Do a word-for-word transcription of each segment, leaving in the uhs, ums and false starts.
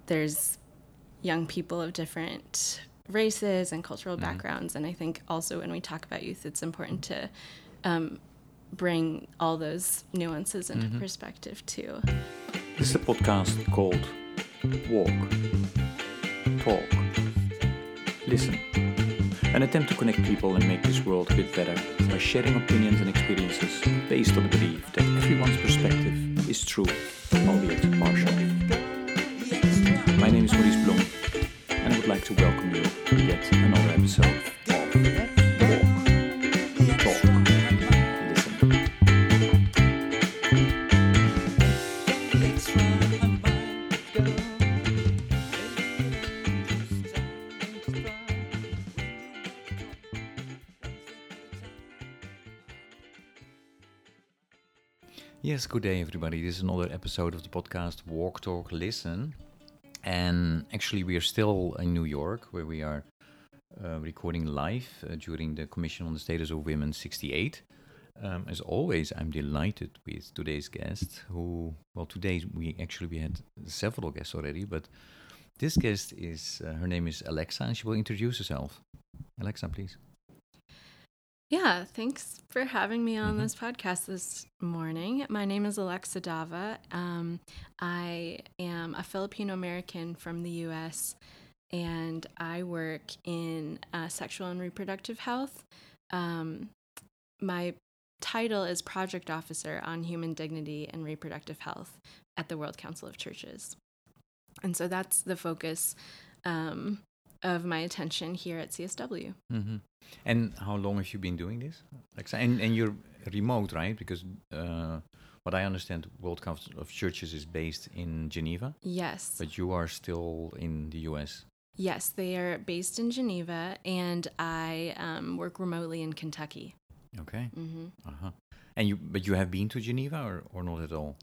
there's young people of different races and cultural Mhm. backgrounds. And I think also when we talk about youth, it's important to um, bring all those nuances into Mhm. perspective too. This is a podcast called Walk, Talk, Listen. An attempt to connect people and make this world a bit better by sharing opinions and experiences based on the belief that everyone's perspective is true, albeit partial. My name is Maurice Blom, and I would like to welcome you to yet another episode of Walk, Talk, Listen. Yes, good day, everybody. This is another episode of the podcast Walk, Talk, Listen. And actually, we are still in New York, where we are uh, recording live uh, during the Commission on the Status of Women sixty-eight. Um, as always, I'm delighted with today's guest, who, well, today we actually we had several guests already, but this guest is, uh, her name is Alexa, and she will introduce herself. Alexa, please. Yeah, thanks for having me on Mhm. this podcast this morning. My name is Alexa Dava. Um, I am a Filipino American from the U S, and I work in uh, sexual and reproductive health. Um, my title is Project Officer on Human Dignity and Reproductive Health at the World Council of Churches. And so that's the focus um, of my attention here at C S W. Mm-hmm. And how long have you been doing this, Alexa? And and you're remote, right? Because uh, what I understand, World Council of Churches is based in Geneva, Yes. but you are still in the U S. Yes, they are based in Geneva, and I um, work remotely in Kentucky. Okay. hmm Uh-huh. And you, but you have been to Geneva, or, or not at all?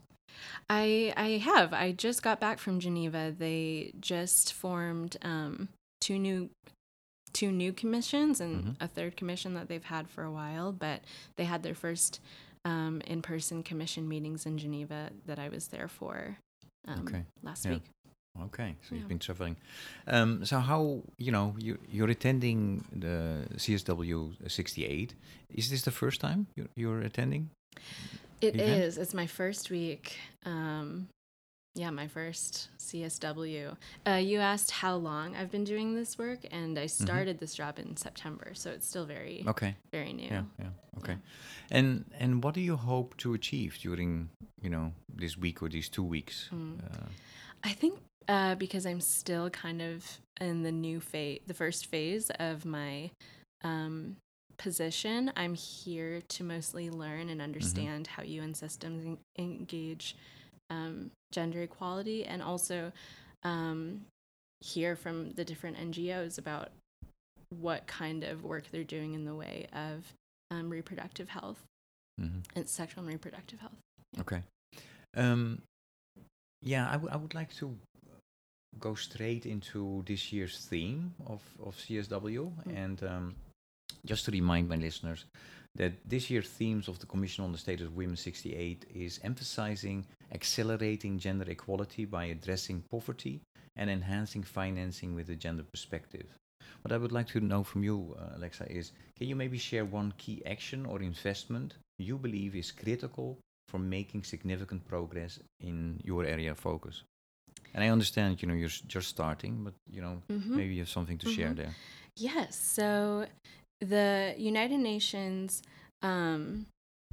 I I have. I just got back from Geneva. They just formed um, two new two new commissions and Mhm. a third commission that they've had for a while. But they had their first um, in-person commission meetings in Geneva that I was there for um, Okay. last Yeah. week. Okay, so Yeah. you've been traveling. Um, so how, you know, you, you're attending the C S W sixty-eight. Is this the first time you're, you're attending? It event? is. It's my first week. Um, yeah, my first C S W. Uh, you asked how long I've been doing this work, and I started this job in September, so it's still very, Okay. very new. Yeah, yeah. Okay. Yeah. And and what do you hope to achieve during, you know, this week or these two weeks? Mm. Uh, I think uh, because I'm still kind of in the new phase, the first phase of my um, position, I'm here to mostly learn and understand how U N systems en- engage um, gender equality, and also um, hear from the different N G Os about what kind of work they're doing in the way of um, reproductive health mhm. and sexual and reproductive health. Okay. Um, yeah, I, w- I would like to go straight into this year's theme of, of C S W. Mm. And um, just to remind my listeners that this year's themes of the Commission on the Status of Women sixty-eight is emphasizing accelerating gender equality by addressing poverty and enhancing financing with a gender perspective. What I would like to know from you, uh, Alexa, is can you maybe share one key action or investment you believe is critical for making significant progress in your area of focus? And I understand, you know, you're s- just starting, but, you know, Mm-hmm. maybe you have something to share there. Yes. So the United Nations um,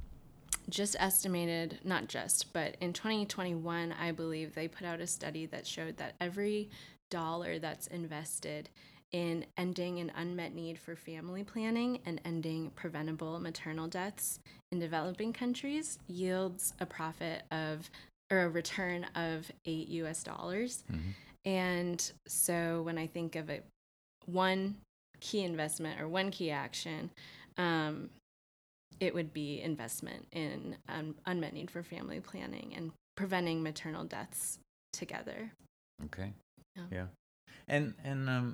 just estimated, not just, but in twenty twenty-one, I believe they put out a study that showed that every dollar that's invested in ending an unmet need for family planning and ending preventable maternal deaths in developing countries yields a profit of, or a return of eight U S dollars. Mhm. And so when I think of it, one key investment or one key action, um, it would be investment in um, unmet need for family planning and preventing maternal deaths together. Okay. Yeah. Yeah. And and um,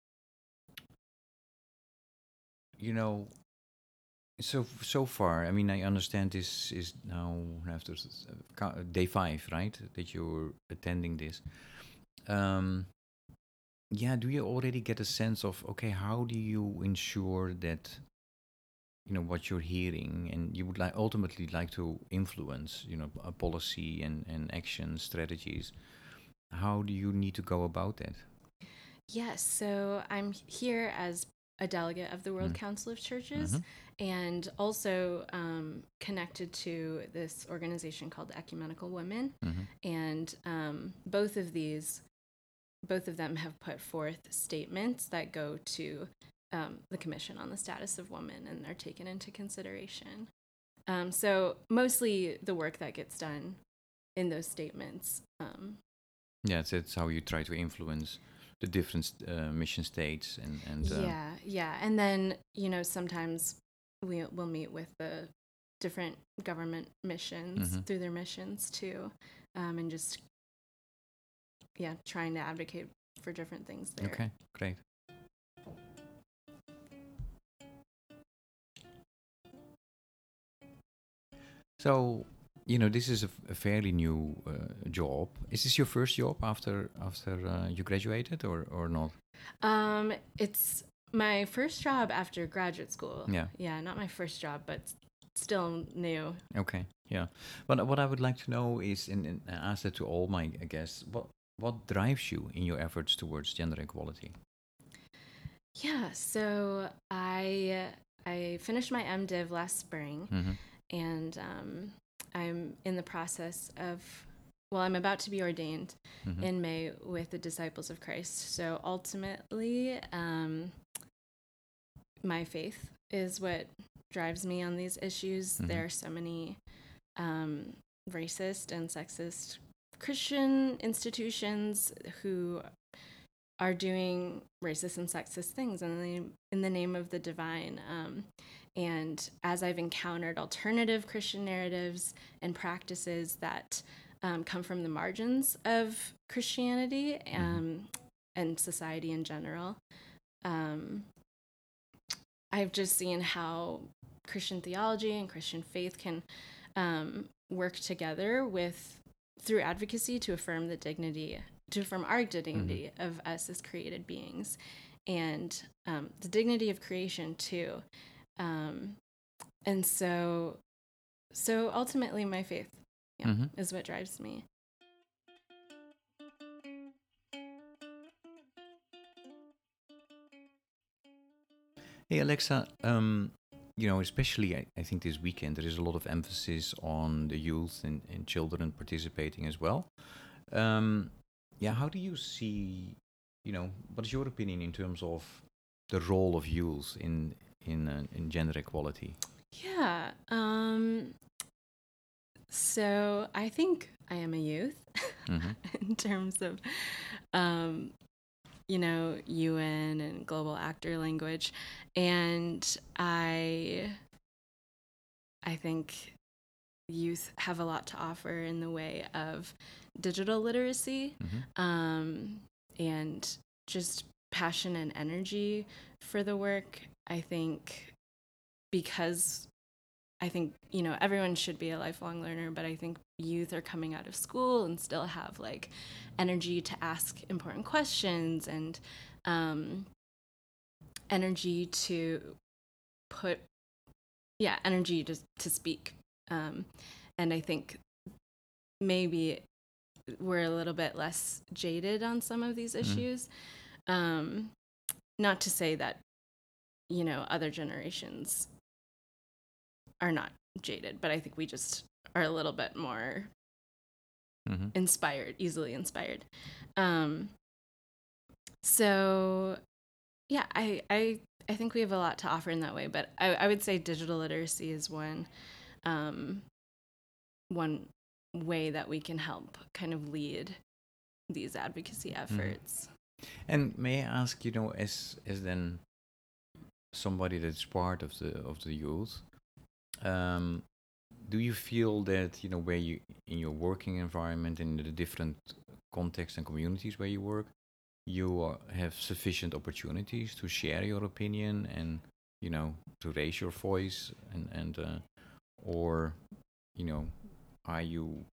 you know, so so far, I mean, I understand this is now after s- uh, ca- day five, right? That you're attending this. Um, yeah, do you already get a sense of, okay, how do you ensure that, you know, what you're hearing and you would like ultimately like to influence, you know, a policy and, and action strategies? How do you need to go about that? Yes, so I'm here as a delegate of the World Mm. Council of Churches Mhm. and also um, connected to this organization called Ecumenical Women. Mhm. And um, both of these, both of them have put forth statements that go to um, the Commission on the Status of Women and are taken into consideration. Um, so mostly the work that gets done in those statements. Um, Yeah, it's, it's how you try to influence the different uh, mission states and and uh, yeah, yeah. And then, you know, sometimes we, we'll meet with the different government missions mhm. through their missions too, um, and just, yeah, trying to advocate for different things there. Okay, great. So, you know, this is a, f- a fairly new uh, job. Is this your first job after after uh, you graduated, or or not? Um, it's my first job after graduate school. Yeah. Yeah, not my first job, but still new. Okay. Yeah. But what I would like to know is, and, and I ask that to all my guests, what what drives you in your efforts towards gender equality? Yeah, so I I finished my MDiv last spring, Mm-hmm. and um, I'm in the process of, well, I'm about to be ordained Mm-hmm. in May with the Disciples of Christ. So ultimately, um, my faith is what drives me on these issues. Mm-hmm. There are so many um, racist and sexist Christian institutions who are doing racist and sexist things in the name, in the name of the divine. Um, and as I've encountered alternative Christian narratives and practices that um, come from the margins of Christianity um, and society in general, um, I've just seen how Christian theology and Christian faith can um, work together with through advocacy to affirm the dignity, to affirm our dignity Mm-hmm. of us as created beings, and um, the dignity of creation too. Um, and so, so ultimately, my faith, yeah, Mm-hmm. is what drives me. Hey Alexa, um, you know, especially I, I think this weekend there is a lot of emphasis on the youth and, and children participating as well. Um, yeah, how do you see, you know, what is your opinion in terms of the role of youth in in uh, in gender equality? Yeah. Um, so I think I am a youth Mm-hmm. in terms of um, you know, U N and global actor language. And I I think youth have a lot to offer in the way of digital literacy Mm-hmm. um, and just passion and energy for the work. I think because I think, you know, everyone should be a lifelong learner, but I think youth are coming out of school and still have like energy to ask important questions and um, energy to put, yeah, energy to, to speak. Um, and I think maybe we're a little bit less jaded on some of these Mm-hmm. issues. Um, not to say that, you know, other generations are not jaded, but I think we just are a little bit more Mm-hmm. inspired, easily inspired. Um, so yeah, I, I, I think we have a lot to offer in that way, but I, I would say digital literacy is one, um, one way that we can help kind of lead these advocacy Mm-hmm. efforts. And may I ask, you know, as as then somebody that's part of the of the youth, um, do you feel that, you know, where you in your working environment in the different contexts and communities where you work, you uh, have sufficient opportunities to share your opinion and, you know, to raise your voice and and uh, or, you know, are you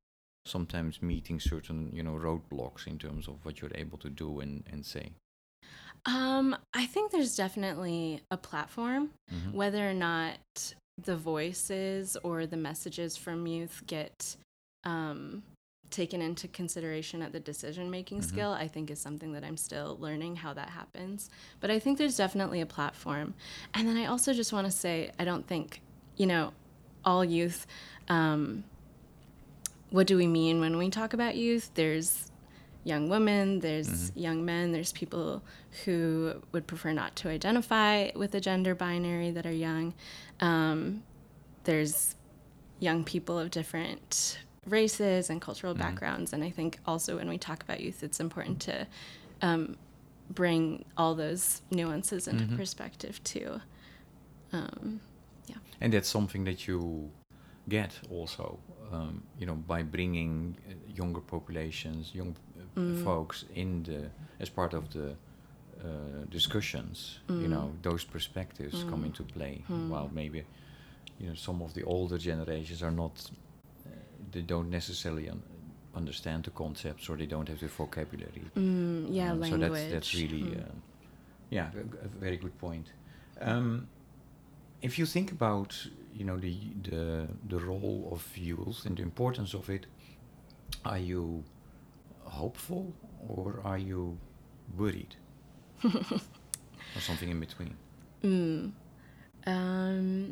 sometimes meeting certain, you know, roadblocks in terms of what you're able to do and, and say? Um, I think there's definitely a platform, Mm-hmm. whether or not the voices or the messages from youth get um, taken into consideration at the decision-making Mm-hmm. skill, I think is something that I'm still learning how that happens. But I think there's definitely a platform. And then I also just want to say, I don't think, you know, all youth, um, what do we mean when we talk about youth? There's young women, there's Mm-hmm. young men, there's people who would prefer not to identify with a gender binary that are young. Um, there's young people of different races and cultural Mm-hmm. backgrounds. And I think also when we talk about youth, it's important to um, bring all those nuances into Mm-hmm. perspective too. Um, yeah. And that's something that you get also, um, you know, by bringing uh, younger populations, young uh, Mm. folks in the as part of the uh, discussions. Mm. You know, those perspectives Mm. come into play. Mm. While maybe, you know, some of the older generations are not, uh, they don't necessarily un- understand the concepts, or they don't have the vocabulary. Mm, yeah, Um, so language. that's that's really, Mm. uh, yeah, a, g- a very good point. Um, if you think about, you know, the the the role of youth and the importance of it, are you hopeful or are you worried, or something in between? Mm. Um,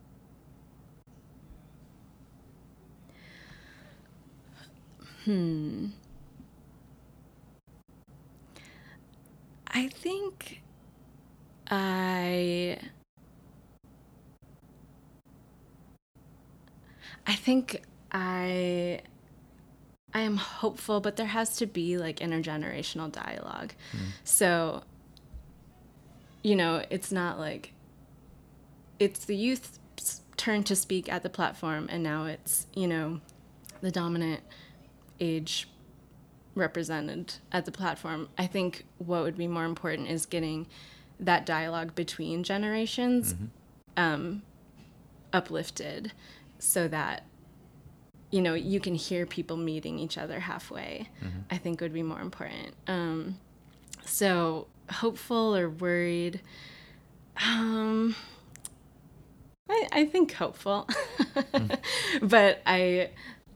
hmm. I think I I think I I am hopeful, but there has to be like intergenerational dialogue. Mm. So, you know, it's not like it's the youth's turn to speak at the platform, and now it's, you know, the dominant age represented at the platform. I think what would be more important is getting that dialogue between generations Mm-hmm. um, uplifted so that, you know, you can hear people meeting each other halfway. Mm-hmm. I think would be more important. Um, so hopeful or worried? Um, I, I think hopeful, Mm. but I,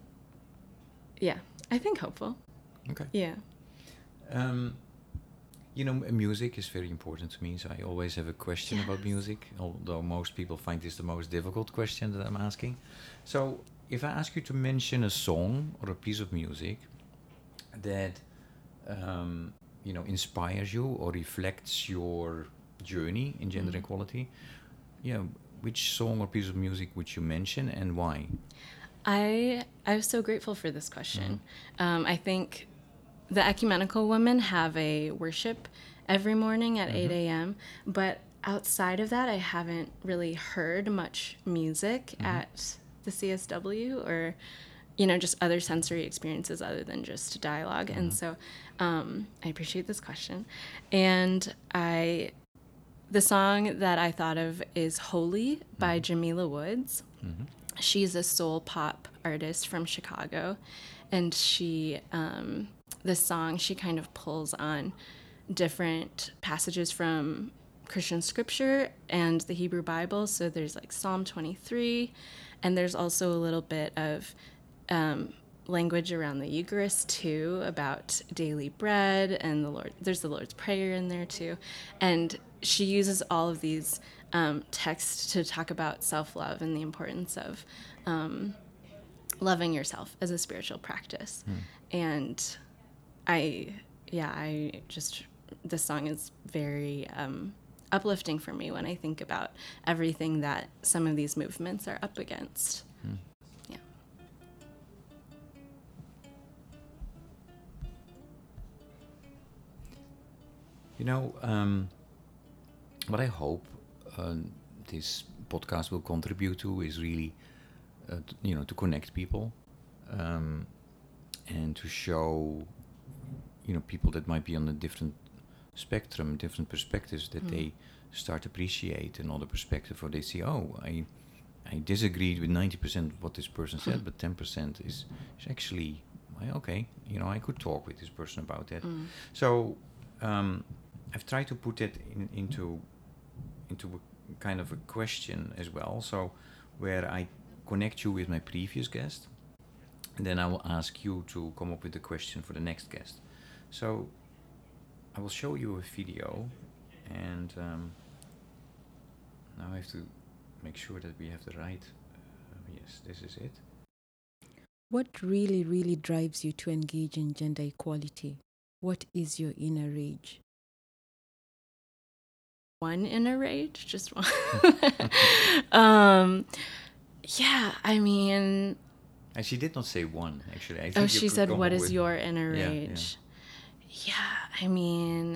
yeah, I think hopeful. Okay. Yeah. Um, you know, m- music is very important to me, so I always have a question about Yes. music, although most people find this the most difficult question that I'm asking. So, if I ask you to mention a song or a piece of music that, um, you know, inspires you or reflects your journey in gender Mm. equality, you know, which song or piece of music would you mention and why? I I'm so grateful for this Mm-hmm. question. Um, I think the ecumenical women have a worship every morning at Mm-hmm. eight a.m. But outside of that, I haven't really heard much music Mhm. at the C S W, or, you know, just other sensory experiences other than just dialogue. And Mhm. so um, I appreciate this question. And I, the song that I thought of is Holy by Mhm. Jamila Woods. Mhm. She's a soul pop artist from Chicago, and she um, this song, she kind of pulls on different passages from Christian scripture and the Hebrew Bible. So there's like Psalm twenty-three, and there's also a little bit of um, language around the Eucharist too, about daily bread, and the Lord. There's the Lord's Prayer in there too, and she uses all of these um, texts to talk about self-love and the importance of um, loving yourself as a spiritual practice. Mm. And I, yeah, I just, this song is very um, uplifting for me when I think about everything that some of these movements are up against. Mm. Yeah. You know, um, what I hope uh, this podcast will contribute to is really, uh, t- you know, to connect people, um, and to show, you know, people that might be on a different spectrum, different perspectives, that Mm. they start to appreciate another perspective, or they see, oh, I, I disagreed with ninety percent of what this person said, Mm. but ten percent is, is actually, well, okay, you know, I could talk with this person about that. Mm. So um, I've tried to put that in, into, into a kind of a question as well. So where I connect you with my previous guest, and then I will ask you to come up with a question for the next guest. So I will show you a video, and um, now I have to make sure that we have the right. Uh, yes, this is it. What really, really drives you to engage in gender equality? What is your inner rage? One inner rage, just one. um, yeah, I mean, And she did not say one, actually. I think oh, you she could said, come "What up is with- your inner Yeah, rage?" Yeah, I mean,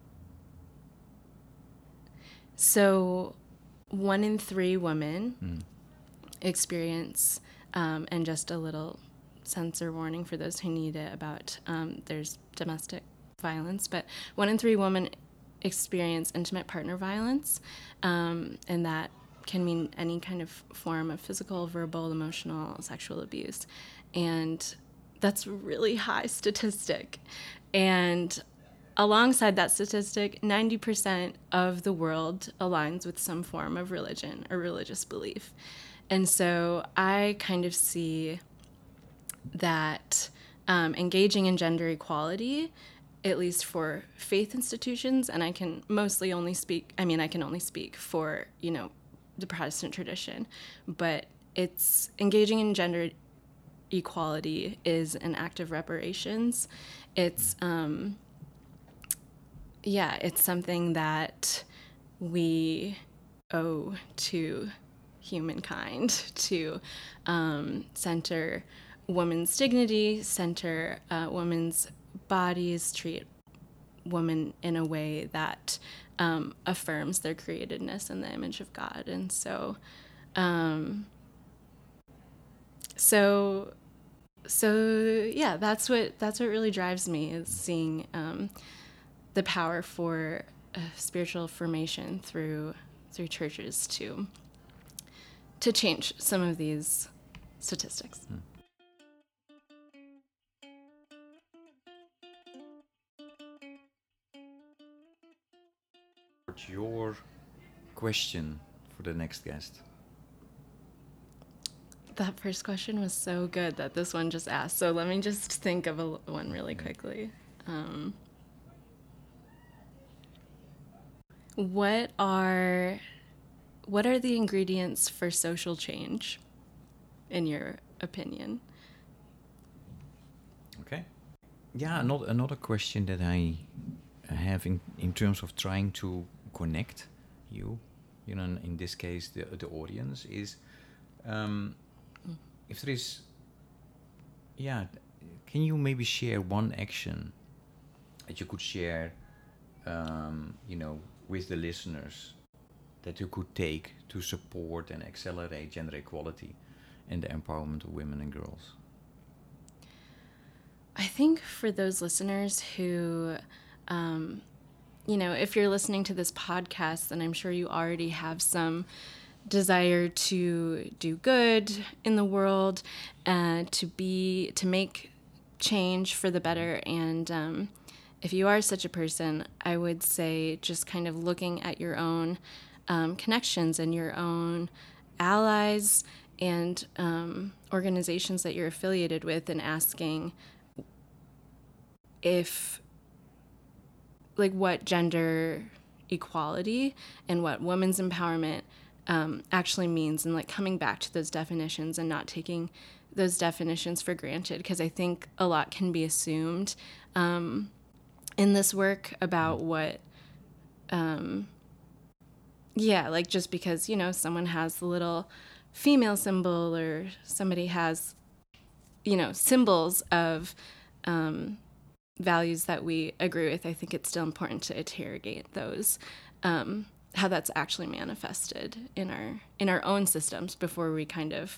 so one in three women Mm. experience, um, and just a little censor warning for those who need it about um, there's domestic violence, but one in three women experience intimate partner violence, um, and that can mean any kind of form of physical, verbal, emotional, sexual abuse. And that's a really high statistic. And alongside that statistic, ninety percent of the world aligns with some form of religion or religious belief. And so I kind of see that um, engaging in gender equality, at least for faith institutions, and I can mostly only speak, I mean, I can only speak for, you know, the Protestant tradition, but it's engaging in gender equality is an act of reparations. It's, um, yeah, it's something that we owe to humankind to um, center women's dignity, center uh, women's bodies, treat women in a way that um, affirms their createdness in the image of God. And so, um, so, so yeah, that's what that's what really drives me is seeing um, the power for uh, spiritual formation through through churches to to change some of these statistics. Mm. What's your question for the next guest? That first question was so good that this one just asked. So let me just think of a, one really quickly. Um, what are what are the ingredients for social change, in your opinion? Okay. Yeah, another another question that I have in, in terms of trying to connect you, you know, in this case the the audience is, um, if there is, yeah, can you maybe share one action that you could share, um, you know, with the listeners that you could take to support and accelerate gender equality and the empowerment of women and girls? I think for those listeners who, um, you know, if you're listening to this podcast, then I'm sure you already have some desire to do good in the world, uh, to be, to make change for the better. And um, if you are such a person, I would say just kind of looking at your own um, connections and your own allies and um, organizations that you're affiliated with and asking if, like, what gender equality and what women's empowerment um, actually means, and like coming back to those definitions and not taking those definitions for granted, because I think a lot can be assumed um, in this work about what um, yeah, like just because, you know, someone has the little female symbol or somebody has, you know, symbols of um, values that we agree with, I think it's still important to interrogate those, um, how that's actually manifested in our in our own systems before we kind of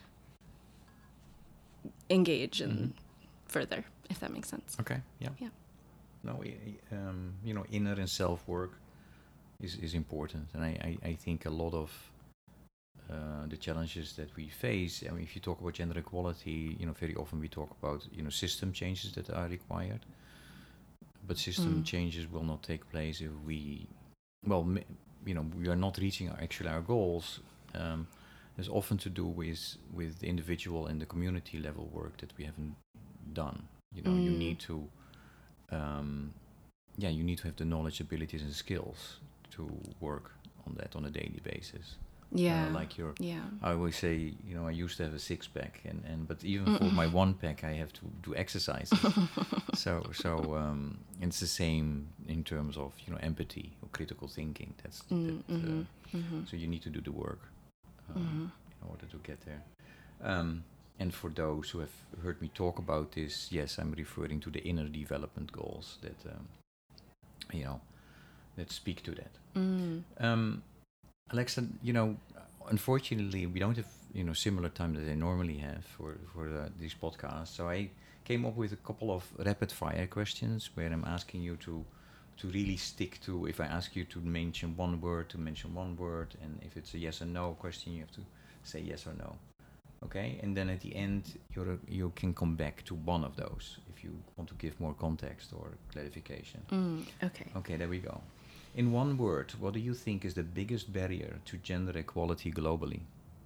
engage in Mm-hmm. further, if that makes sense. Okay. Yeah. Yeah. No, i- i- um, you know, inner and self work is, is important, and I, I, I think a lot of uh, the challenges that we face. I mean, if you talk about gender equality, you know, very often we talk about, you know, system changes that are required. But system Mm. changes will not take place if we, well, m- you know, we are not reaching our, actually our goals. Um, it's often to do with with the individual and the community level work that we haven't done. You know, you Mm. need to, um, yeah, you need to have the knowledge, abilities, and skills to work on that on a daily basis. Yeah. Uh, like your, Yeah. I always say, you know, I used to have a six pack, and, and but even Mm-mm. for my one pack, I have to do exercises. so so um, it's the same in terms of, you know, empathy or critical thinking. That's Mm, that, uh, mhm, mhm, so you need to do the work um, mhm. in order to get there. Um, and for those who have heard me talk about this, yes, I'm referring to the inner development goals that um, you know that speak to that. Mm. Um, Alexa, you know, unfortunately, we don't have, you know, similar time that I normally have for for uh, these podcasts. So I came up with a couple of rapid fire questions where I'm asking you to to really stick to. If I ask you to mention one word, to mention one word, and if it's a yes or no question, you have to say yes or no. Okay, and then at the end, you you can come back to one of those if you want to give more context or clarification. Mm. Okay. Okay, there we go. In one word, what do you think is the biggest barrier to gender equality globally?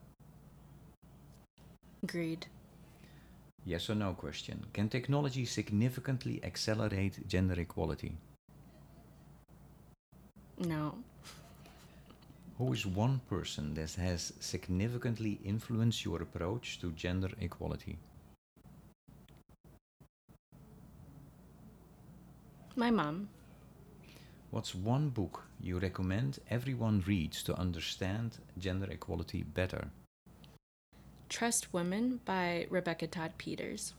Greed. Yes or no question. Can technology significantly accelerate gender equality? No. Who is one person that has significantly influenced your approach to gender equality? My mom. What's one book you recommend everyone reads to understand gender equality better? Trust Women by Rebecca Todd Peters.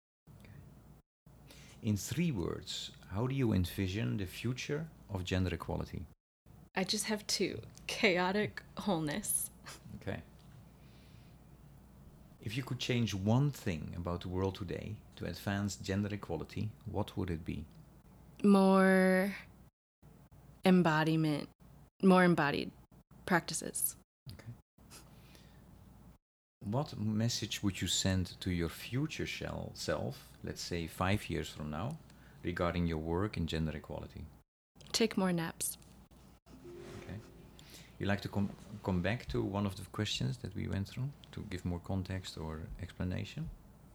In three words, how do you envision the future of gender equality? I just have two. Chaotic wholeness. Okay. If you could change one thing about the world today to advance gender equality, what would it be? More embodiment, more embodied practices. Okay. What message would you send to your future shell self, let's say five years from now, regarding your work in gender equality? Take more naps. Okay. You like to come come back to one of the questions that we went through to give more context or explanation?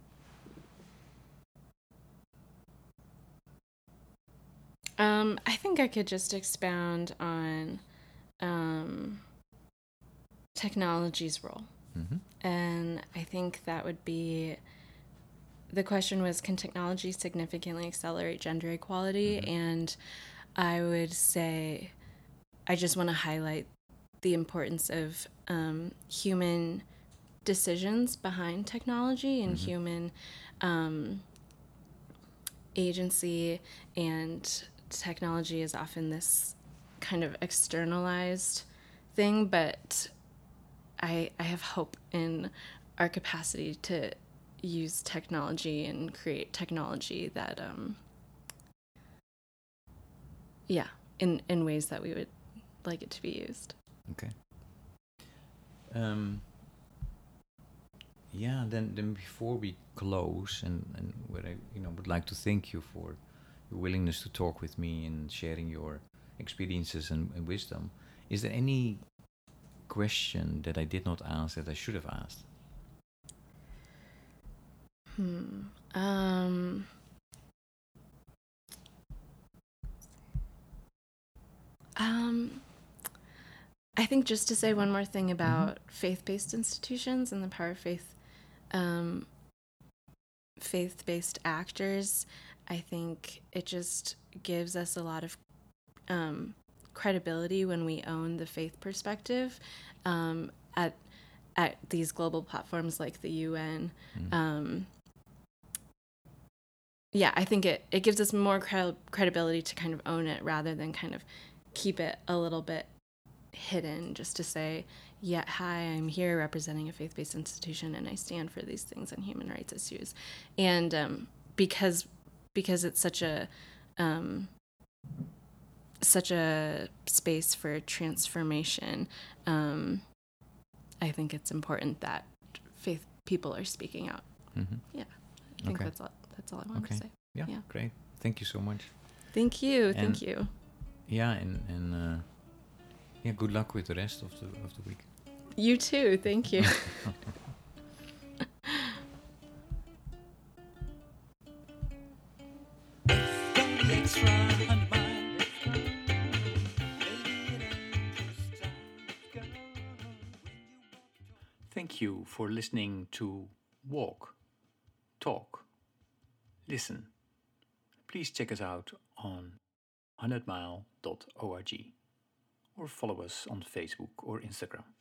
Um, I think I could just expound on um, technology's role. Mm-hmm. And I think that would be, the question was, can technology significantly accelerate gender equality? Mm-hmm. And I would say, I just want to highlight the importance of um, human decisions behind technology and Mhm. human um, agency, and technology is often this kind of externalized thing, but I, I have hope in our capacity to use technology and create technology that, um, yeah, in, in ways that we would like it to be used. Okay. Um, yeah, then, then before we close, and, and what I you know would like to thank you for your willingness to talk with me and sharing your experiences and, and wisdom. Is there any question that I did not ask that I should have asked? Hmm. Um, um, I think just to say one more thing about Mm-hmm. faith-based institutions and the power of faith, um, faith-based actors, I think it just gives us a lot of um, credibility when we own the faith perspective um, at at these global platforms like the U N. Mm. Um, yeah, I think it, it gives us more cred- credibility to kind of own it rather than kind of keep it a little bit hidden, just to say, yeah, hi, I'm here representing a faith-based institution and I stand for these things and human rights issues. And um, because because it's such a um, such a space for transformation, um, I think it's important that faith people are speaking out. Mm-hmm. Yeah, I think Okay. that's all. That's all I want Okay. to say. Yeah, Yeah. great. Thank you so much. Thank you. And- Thank you. Yeah, and and uh, yeah, good luck with the rest of the of the week. You too. Thank you. Let's run a mile. Let's go. Maybe it ain't just time to go. Thank you for listening to Walk, Talk, Listen. Please check us out on hundred mile dot org or follow us on Facebook or Instagram.